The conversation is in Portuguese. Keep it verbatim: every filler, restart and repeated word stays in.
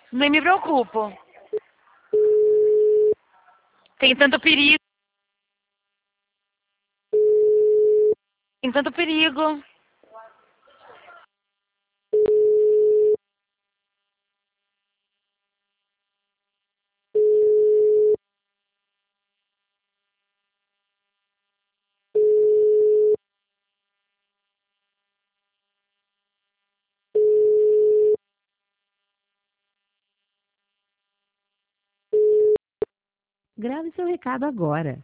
Nem me preocupo. Tem tanto perigo. Tem tanto perigo. Grave seu recado agora.